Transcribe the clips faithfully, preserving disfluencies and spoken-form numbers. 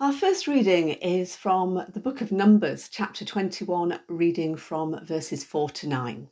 Our first reading is from the book of Numbers, chapter twenty-one, reading from verses four to nine.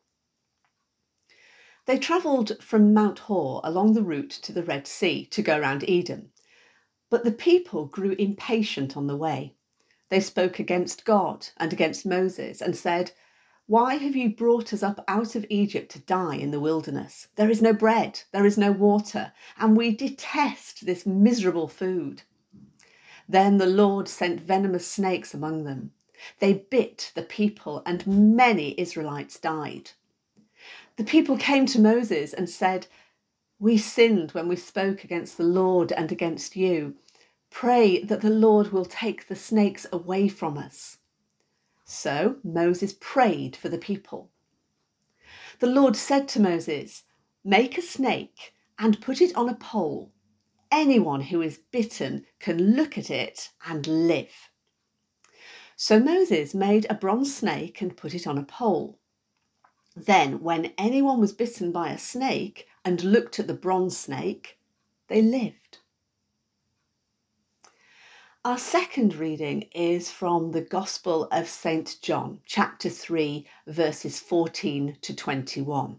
They travelled from Mount Hor along the route to the Red Sea to go round Edom. But the people grew impatient on the way. They spoke against God and against Moses and said, "Why have you brought us up out of Egypt to die in the wilderness? There is no bread, there is no water, and we detest this miserable food." Then the Lord sent venomous snakes among them. They bit the people, and many Israelites died. The people came to Moses and said, "We sinned when we spoke against the Lord and against you. Pray that the Lord will take the snakes away from us." So Moses prayed for the people. The Lord said to Moses, "Make a snake and put it on a pole. Anyone who is bitten can look at it and live." So Moses made a bronze snake and put it on a pole. Then, when anyone was bitten by a snake and looked at the bronze snake, they lived. Our second reading is from the Gospel of Saint John, chapter three, verses fourteen to twenty-one.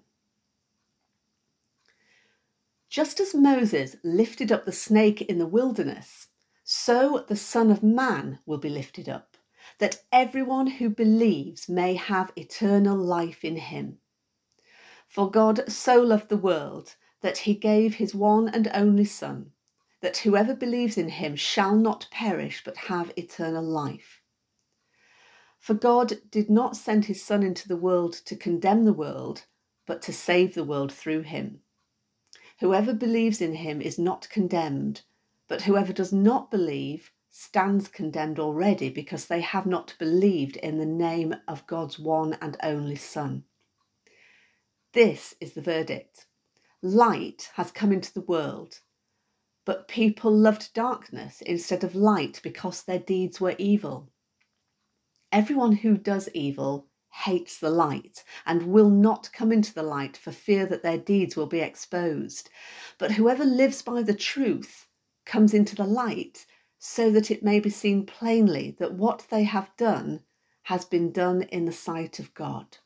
Just as Moses lifted up the snake in the wilderness, so the Son of Man will be lifted up, that everyone who believes may have eternal life in him. For God so loved the world that he gave his one and only Son, that whoever believes in him shall not perish but have eternal life. For God did not send his Son into the world to condemn the world, but to save the world through him. Whoever believes in him is not condemned, but whoever does not believe stands condemned already, because they have not believed in the name of God's one and only Son. This is the verdict. Light has come into the world, but people loved darkness instead of light because their deeds were evil. Everyone who does evil hates the light and will not come into the light for fear that their deeds will be exposed. But whoever lives by the truth comes into the light, so that it may be seen plainly that what they have done has been done in the sight of God.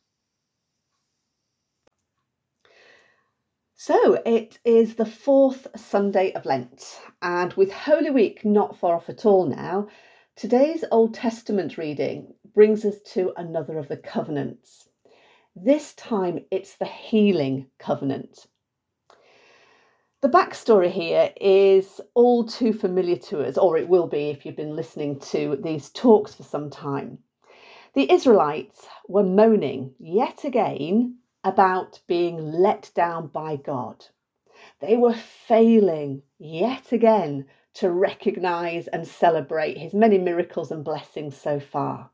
So it is the fourth Sunday of Lent, and with Holy Week not far off at all now, today's Old Testament reading brings us to another of the covenants. This time it's the healing covenant. The backstory here is all too familiar to us, or it will be if you've been listening to these talks for some time. The Israelites were moaning yet again about being let down by God. They were failing yet again to recognise and celebrate his many miracles and blessings so far.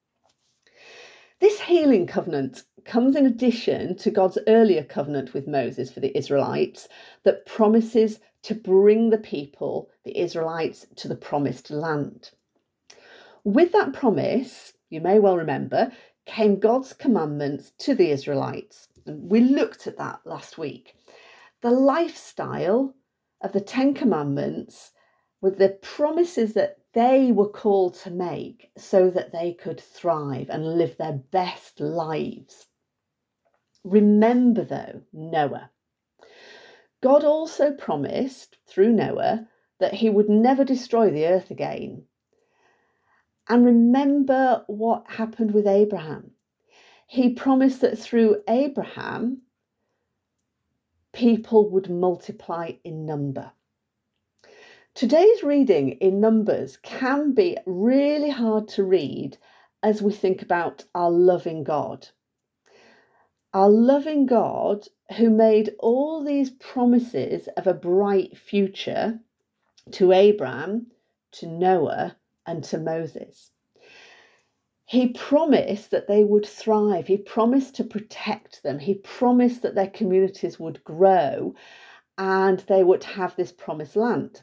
This healing covenant comes in addition to God's earlier covenant with Moses for the Israelites that promises to bring the people, the Israelites, to the promised land. With that promise, you may well remember, came God's commandments to the Israelites. And we looked at that last week. The lifestyle of the Ten Commandments with the promises that they were called to make so that they could thrive and live their best lives. Remember though, Noah. God also promised through Noah that he would never destroy the earth again. And remember what happened with Abraham. He promised that through Abraham, people would multiply in number. Today's reading in Numbers can be really hard to read as we think about our loving God. Our loving God who made all these promises of a bright future to Abraham, to Noah, and to Moses. He promised that they would thrive. He promised to protect them. He promised that their communities would grow and they would have this promised land.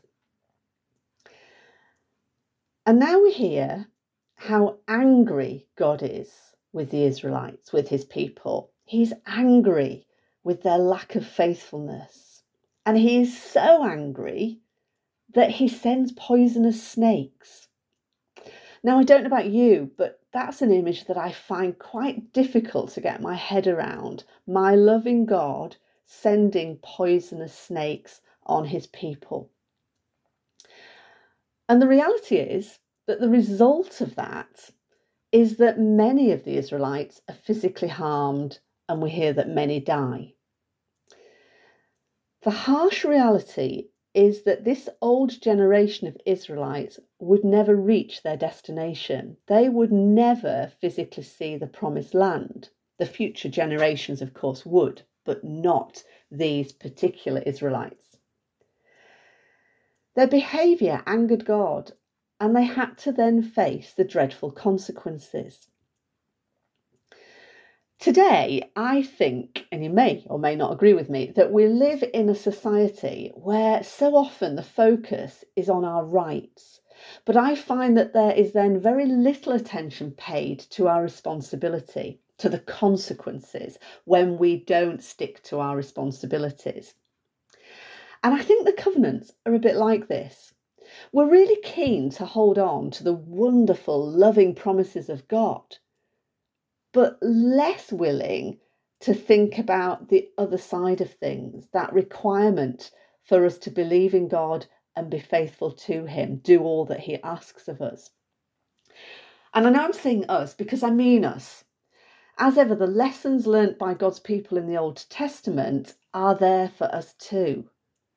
And now we hear how angry God is with the Israelites, with his people. He's angry with their lack of faithfulness. And he is so angry that he sends poisonous snakes. Now, I don't know about you, but that's an image that I find quite difficult to get my head around. My loving God sending poisonous snakes on his people. And the reality is that the result of that is that many of the Israelites are physically harmed, and we hear that many die. The harsh reality is that this old generation of Israelites would never reach their destination. They would never physically see the promised land. The future generations, of course, would, but not these particular Israelites. Their behaviour angered God, and they had to then face the dreadful consequences. Today, I think, and you may or may not agree with me, that we live in a society where so often the focus is on our rights. But I find that there is then very little attention paid to our responsibility, to the consequences when we don't stick to our responsibilities. And I think the covenants are a bit like this. We're really keen to hold on to the wonderful, loving promises of God, but less willing to think about the other side of things, that requirement for us to believe in God and be faithful to him, do all that he asks of us. And I know I'm saying us because I mean us. As ever, the lessons learnt by God's people in the Old Testament are there for us too.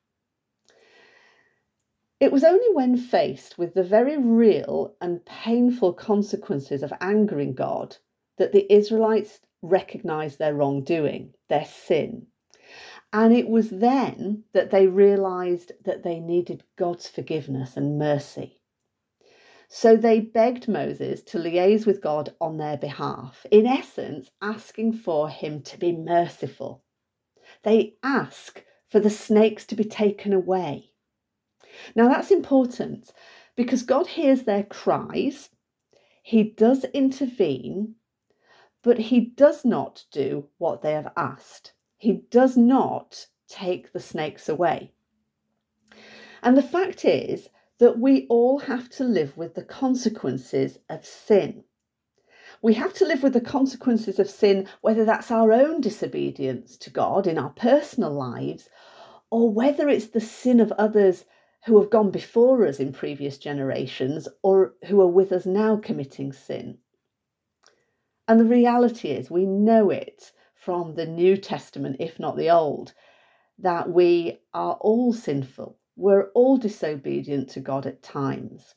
It was only when faced with the very real and painful consequences of angering God that the Israelites recognised their wrongdoing, their sin. And it was then that they realised that they needed God's forgiveness and mercy. So they begged Moses to liaise with God on their behalf, in essence, asking for him to be merciful. They ask for the snakes to be taken away. Now that's important because God hears their cries, he does intervene, but he does not do what they have asked. He does not take the snakes away. And the fact is that we all have to live with the consequences of sin. We have to live with the consequences of sin, whether that's our own disobedience to God in our personal lives, or whether it's the sin of others who have gone before us in previous generations or who are with us now committing sin. And the reality is, we know it from the New Testament, if not the Old, that we are all sinful. We're all disobedient to God at times.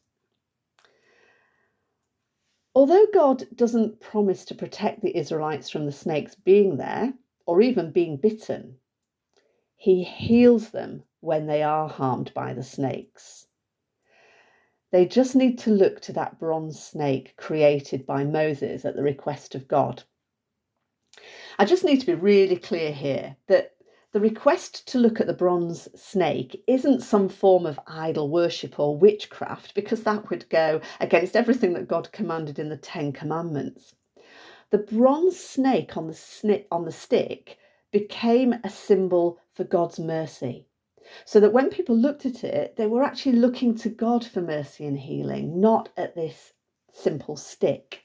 Although God doesn't promise to protect the Israelites from the snakes being there, or even being bitten, he heals them when they are harmed by the snakes. They just need to look to that bronze snake created by Moses at the request of God. I just need to be really clear here that the request to look at the bronze snake isn't some form of idol worship or witchcraft, because that would go against everything that God commanded in the Ten Commandments. The bronze snake on the, sni- on the stick became a symbol for God's mercy, so that when people looked at it, they were actually looking to God for mercy and healing, not at this simple stick.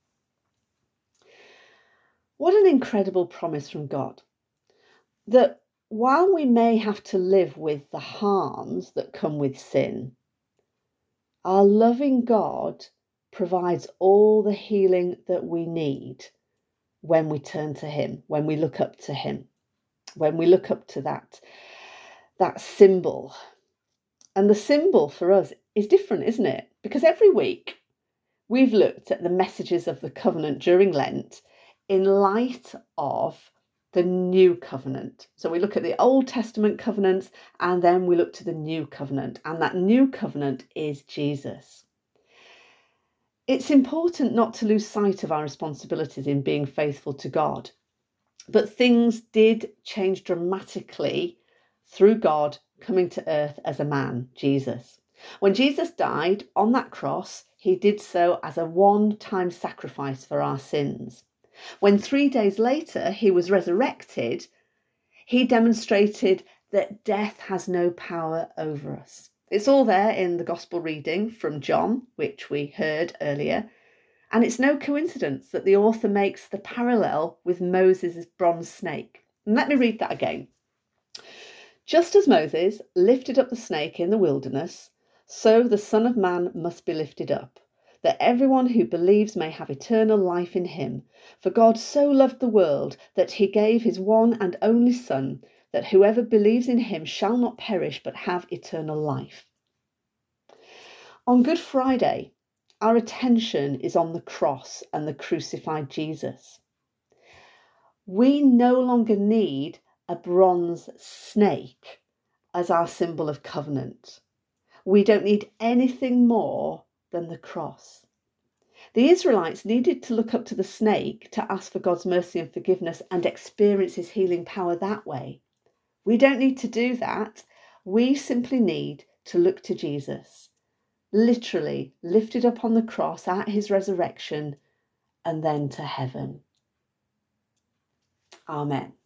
What an incredible promise from God, that while we may have to live with the harms that come with sin, our loving God provides all the healing that we need when we turn to him, when we look up to him, when we look up to that, that symbol. And the symbol for us is different, isn't it? Because every week we've looked at the messages of the covenant during Lent in light of the new covenant. So we look at the Old Testament covenants and then we look to the new covenant. And that new covenant is Jesus. It's important not to lose sight of our responsibilities in being faithful to God. But things did change dramatically through God coming to earth as a man, Jesus. When Jesus died on that cross, he did so as a one-time sacrifice for our sins. When three days later he was resurrected, he demonstrated that death has no power over us. It's all there in the Gospel reading from John, which we heard earlier, and it's no coincidence that the author makes the parallel with Moses' bronze snake. And let me read that again. Just as Moses lifted up the snake in the wilderness, so the Son of Man must be lifted up, that everyone who believes may have eternal life in him. For God so loved the world that he gave his one and only Son, that whoever believes in him shall not perish but have eternal life. On Good Friday, our attention is on the cross and the crucified Jesus. We no longer need a bronze snake as our symbol of covenant. We don't need anything more than the cross. The Israelites needed to look up to the snake to ask for God's mercy and forgiveness and experience his healing power that way. We don't need to do that. We simply need to look to Jesus, literally lifted up on the cross at his resurrection and then to heaven. Amen.